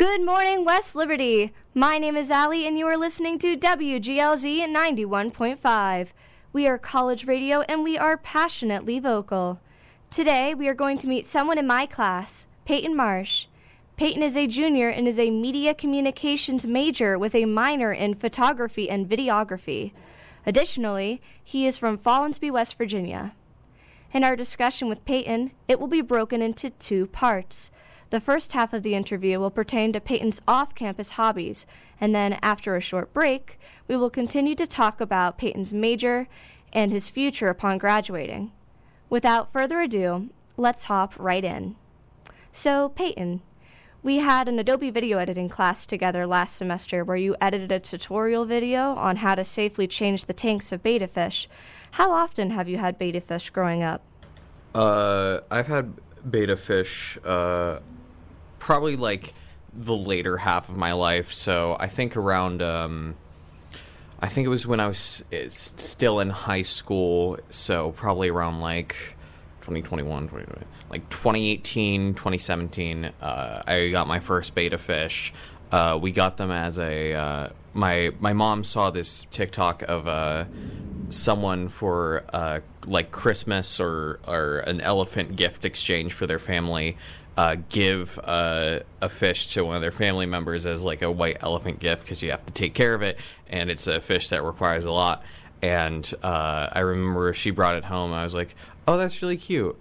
Good morning, West Liberty. My name is Allie, and you are listening to WGLZ 91.5. We are college radio, and we are passionately vocal. Today, we are going to meet someone in my class, Peyton Marsh. Peyton is a junior and is a media communications major with a minor in photography and videography. Additionally, he is from Follansbee, West Virginia. In our discussion with Peyton, it will be broken into two parts. The first half of the interview will pertain to Peyton's off-campus hobbies, and then after a short break, we will continue to talk about Peyton's major and his future upon graduating. Without further ado, let's hop right in. So, Peyton, we had an Adobe video editing class together last semester where you edited a tutorial video on how to safely change the tanks of betta fish. How often have you had betta fish growing up? I've had betta fish, probably like the later half of my life. So I think around, I think it was when I was still in high school. So probably around like 2021, like 2018, 2017, I got my first betta fish. We got them as a, my mom saw this TikTok of, someone for like Christmas or an elephant gift exchange for their family, give a fish to one of their family members as like a white elephant gift because you have to take care of it, and it's a fish that requires a lot. And I remember she brought it home. I was like, oh, that's really cute.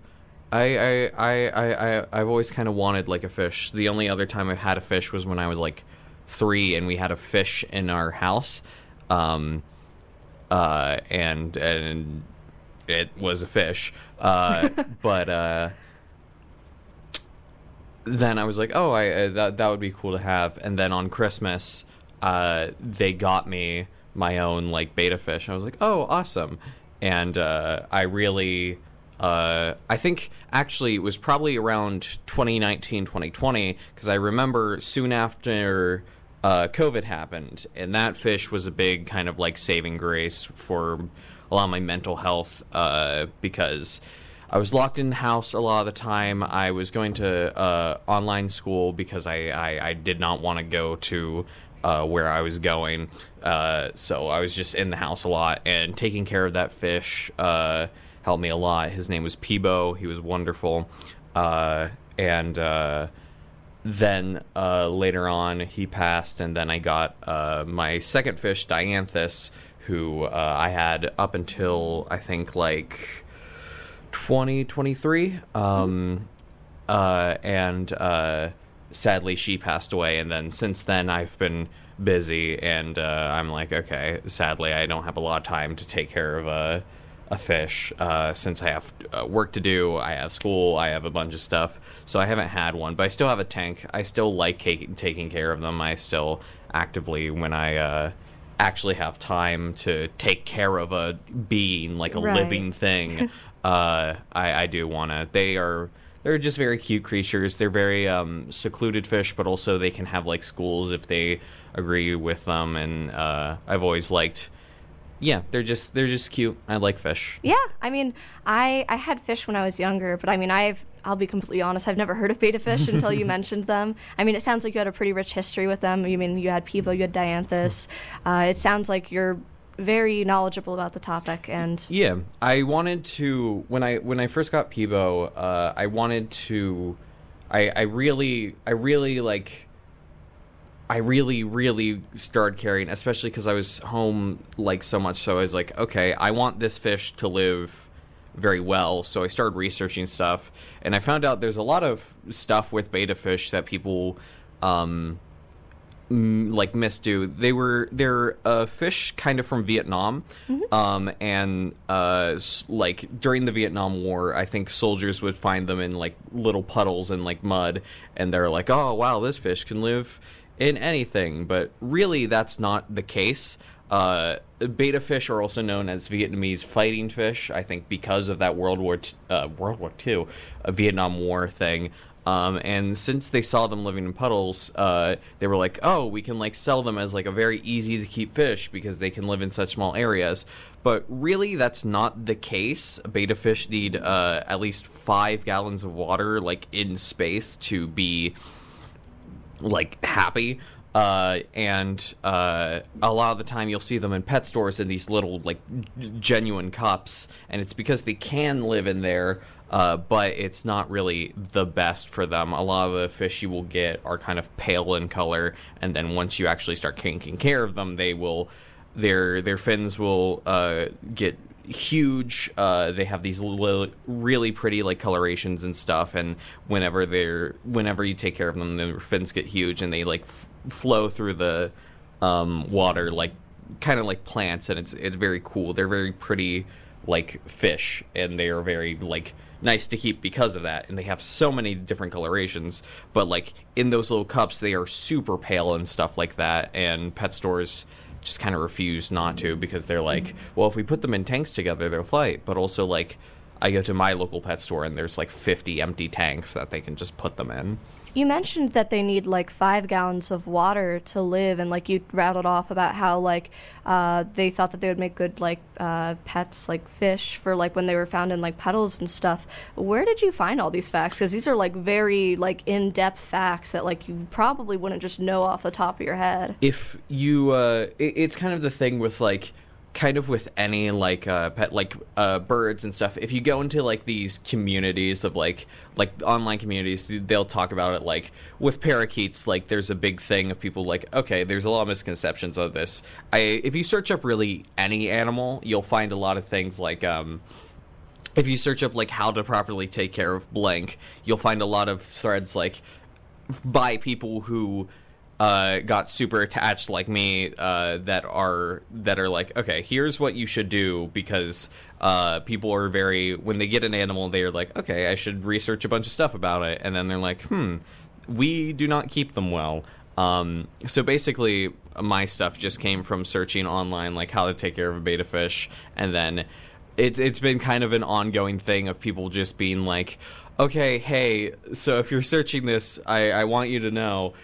I've always kind of wanted like a fish. The only other time I've had a fish was when I was like 3 and we had a fish in our house. And it was a fish, but then I was like, oh, that would be cool to have. And then on Christmas, they got me my own like betta fish. I was like, oh, awesome. And I really, I think actually it was probably around 2019, 2020, because I remember soon after COVID happened, and that fish was a big kind of like saving grace for a lot of my mental health, because I was locked in the house a lot of the time. I was going to online school because I did not want to go to where I was going, so I was just in the house a lot, and taking care of that fish helped me a lot. His name was Peebo. He was wonderful, and then later on he passed, and then I got my second fish, Dianthus, who I had up until I think like 2023, and sadly she passed away. And then since then I've been busy, and I'm like, okay, sadly I don't have a lot of time to take care of a fish, since I have work to do, I have school, I have a bunch of stuff, so I haven't had one, but I still have a tank. I still like taking care of them. I still actively, when I actually have time to take care of a being, like a living thing, I do want to. They're just very cute creatures. They're very secluded fish, but also they can have like schools if they agree with them, and I've always liked. Yeah, they're just cute. I like fish. Yeah, I mean, I had fish when I was younger, but I mean, I'll be completely honest, I've never heard of betta fish until you mentioned them. I mean, it sounds like you had a pretty rich history with them. You mean you had Peebo, you had Dianthus. It sounds like you're very knowledgeable about the topic, and yeah, I wanted to when I first got Peebo, I wanted to, I really started caring, especially because I was home like so much. So I was like, okay, I want this fish to live very well. So I started researching stuff, and I found out there's a lot of stuff with betta fish that people like misdo. They're a fish kind of from Vietnam, and like during the Vietnam War, I think soldiers would find them in like little puddles and like mud, and they're like, oh wow, this fish can live in anything. But really that's not the case. Betta fish are also known as Vietnamese fighting fish, I think because of that World War II, a Vietnam War thing. And since they saw them living in puddles, they were like, oh, we can like sell them as like a very easy to keep fish because they can live in such small areas. But really that's not the case. Betta fish need at least 5 gallons of water like in space to be like happy. And a lot of the time you'll see them in pet stores in these little like genuine cups, and it's because they can live in there, but it's not really the best for them. A lot of the fish you will get are kind of pale in color, and then once you actually start taking care of them, their fins will get huge. They have these really pretty like colorations and stuff, and whenever you take care of them, their fins get huge, and they like flow through the water like kind of like plants, and it's very cool. They're very pretty like fish, and they are very like nice to keep because of that, and they have so many different colorations, but like in those little cups they are super pale and stuff like that, and pet stores just kind of refuse not to, because they're like, well, if we put them in tanks together they'll fight. But also, like, I go to my local pet store and there's like 50 empty tanks that they can just put them in. You mentioned that they need like 5 gallons of water to live, and like you rattled off about how like they thought that they would make good like pets, like fish, for like when they were found in like puddles and stuff. Where did you find all these facts? Because these are like very like in-depth facts that like you probably wouldn't just know off the top of your head. If you, it's kind of the thing with like, kind of with any like pet, like birds and stuff. If you go into like these communities of like online communities, they'll talk about it. Like with parakeets, like there's a big thing of people like, okay, there's a lot of misconceptions of this. If you search up really any animal, you'll find a lot of things like if you search up like how to properly take care of blank, you'll find a lot of threads like by people who got super attached like me, that are like, okay, here's what you should do, because people are very, when they get an animal, they're like, okay, I should research a bunch of stuff about it, and then they're like, we do not keep them well. So basically my stuff just came from searching online like how to take care of a betta fish, and then it's been kind of an ongoing thing of people just being like, okay, hey, so if you're searching this, I want you to know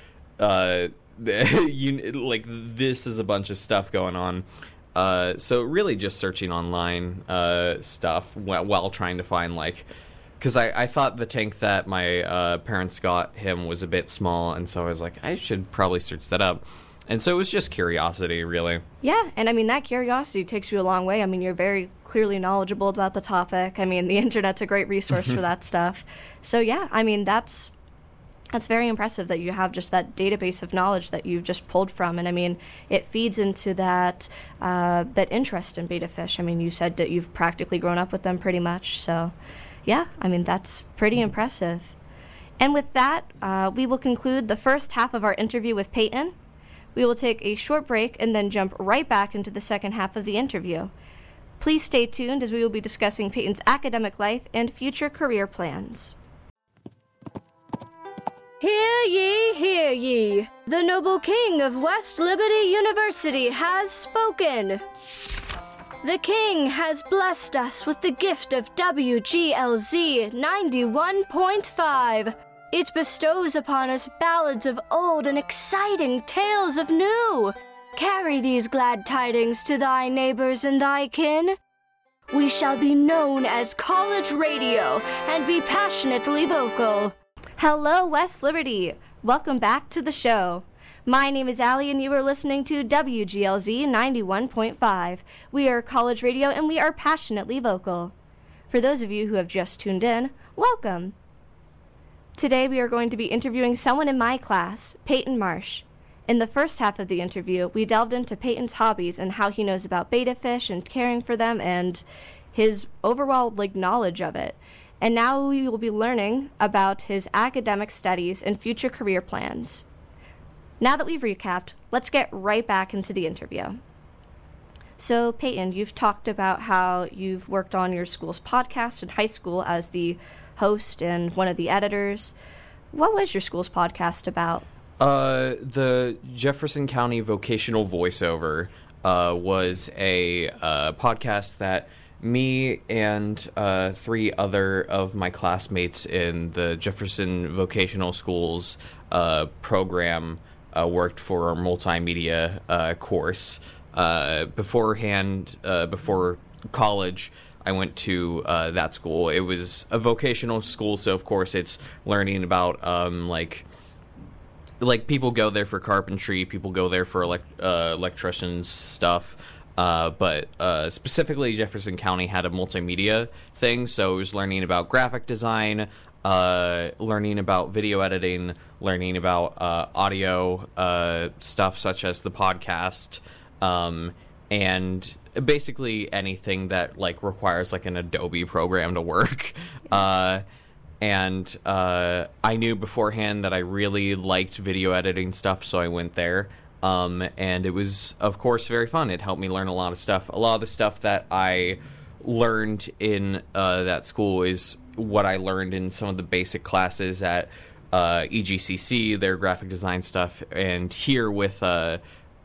you like, this is a bunch of stuff going on. So really just searching online stuff while trying to find, like, because I thought the tank that my parents got him was a bit small, and so I was like, I should probably search that up. And so it was just curiosity, really. Yeah, and I mean, that curiosity takes you a long way. I mean, you're very clearly knowledgeable about the topic. I mean, the internet's a great resource for that stuff. So yeah, I mean, that's very impressive that you have just that database of knowledge that you've just pulled from. And I mean, it feeds into that interest in betta fish. I mean, you said that you've practically grown up with them pretty much. So yeah, I mean, that's pretty impressive. And with that, we will conclude the first half of our interview with Peyton. We will take a short break and then jump right back into the second half of the interview. Please stay tuned, as we will be discussing Peyton's academic life and future career plans. Hear ye, hear ye! The noble king of West Liberty University has spoken! The king has blessed us with the gift of WGLZ 91.5. It bestows upon us ballads of old and exciting tales of new. Carry these glad tidings to thy neighbors and thy kin. We shall be known as College Radio and be passionately vocal. Hello, West Liberty. Welcome back to the show. My name is Allie, and you are listening to WGLZ 91.5. We are College Radio, and we are passionately vocal. For those of you who have just tuned in, welcome. Today we are going to be interviewing someone in my class, Peyton Marsh. In the first half of the interview, we delved into Peyton's hobbies and how he knows about betta fish and caring for them and his overall knowledge of it. And now we will be learning about his academic studies and future career plans. Now that we've recapped, let's get right back into the interview. So, Peyton, you've talked about how you've worked on your school's podcast in high school as the host and one of the editors. What was your school's podcast about? The Jefferson County Vocational Voiceover was a podcast that me and 3 other of my classmates in the Jefferson Vocational Schools program worked for our multimedia course. Before college, I went to that school. It was a vocational school, so of course it's learning about like, people go there for carpentry, people go there for electricians stuff. But specifically, Jefferson County had a multimedia thing, so it was learning about graphic design, learning about video editing, learning about audio stuff such as the podcast, and basically anything that like requires like an Adobe program to work. And I knew beforehand that I really liked video editing stuff, so I went there. And it was, of course, very fun. It helped me learn a lot of stuff. A lot of the stuff that I learned in that school is what I learned in some of the basic classes at EGCC, their graphic design stuff, and here with the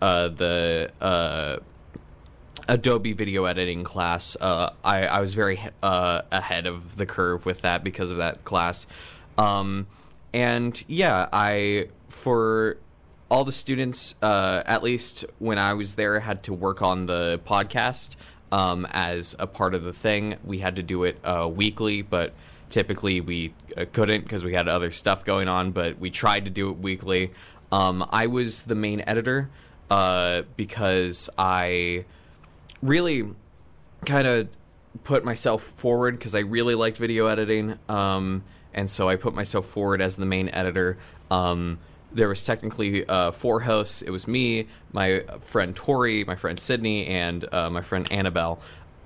Adobe video editing class. I was very ahead of the curve with that because of that class. And yeah, for all the students, at least when I was there, had to work on the podcast as a part of the thing. We had to do it weekly, but typically we couldn't because we had other stuff going on, but we tried to do it weekly. I was the main editor because I really kind of put myself forward because I really liked video editing, and so I put myself forward as the main editor. There was technically 4 hosts. It was me, my friend Tori, my friend Sydney, and my friend Annabelle.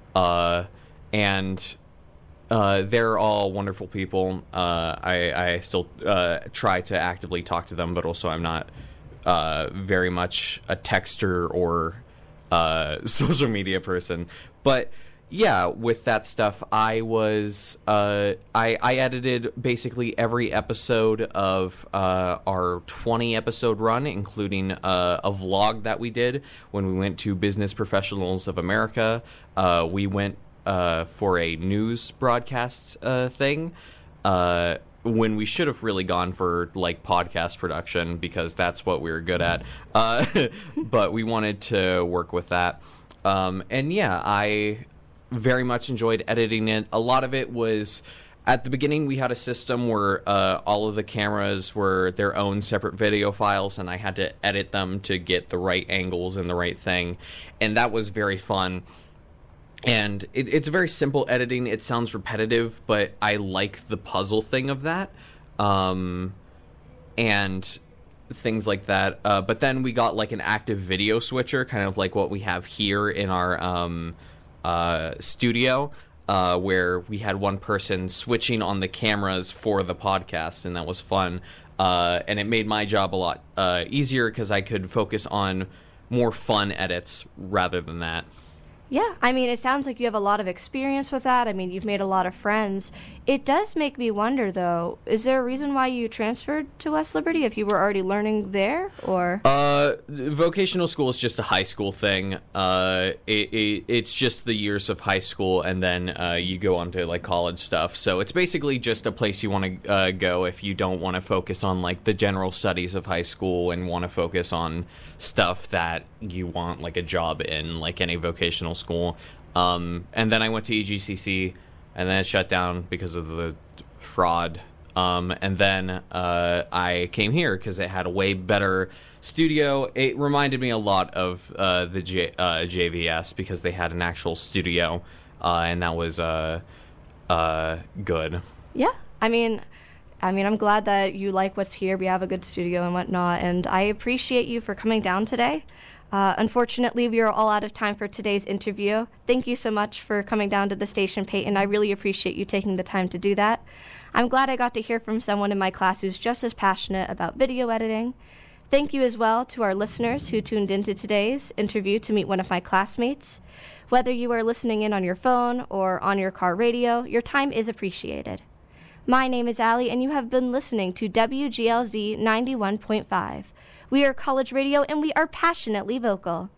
And they're all wonderful people. I still try to actively talk to them, but also I'm not very much a texter or social media person. But yeah, with that stuff, I was I edited basically every episode of our 20-episode run, including a vlog that we did when we went to Business Professionals of America. We went for a news broadcast thing when we should have really gone for like podcast production because that's what we were good at. But we wanted to work with that. And yeah, I very much enjoyed editing it. A lot of it was, at the beginning we had a system where all of the cameras were their own separate video files, and I had to edit them to get the right angles and the right thing, and that was very fun. And it's very simple editing. It sounds repetitive, but I like the puzzle thing of that, and things like that. But then we got like an active video switcher, kind of like what we have here in our studio, where we had one person switching on the cameras for the podcast, and that was fun. And it made my job a lot easier because I could focus on more fun edits rather than that. Yeah, I mean, it sounds like you have a lot of experience with that. I mean, you've made a lot of friends. It does make me wonder, though, is there a reason why you transferred to West Liberty if you were already learning there, or? Vocational school is just a high school thing. It's just the years of high school, and then you go on to, like, college stuff. So it's basically just a place you want to go if you don't want to focus on, like, the general studies of high school and want to focus on stuff that you want, like, a job in, like any vocational school. And then I went to EGCC, and then it shut down because of the fraud. And then I came here because it had a way better studio. It reminded me a lot of the JVS because they had an actual studio, and that was good. Yeah, I mean, I'm glad that you like what's here. We have a good studio and whatnot, and I appreciate you for coming down today. Unfortunately, we are all out of time for today's interview. Thank you so much for coming down to the station, Peyton. I really appreciate you taking the time to do that. I'm glad I got to hear from someone in my class who's just as passionate about video editing. Thank you as well to our listeners who tuned into today's interview to meet one of my classmates. Whether you are listening in on your phone or on your car radio, your time is appreciated. My name is Allie, and you have been listening to WGLZ 91.5. We are college radio, and we are passionately vocal.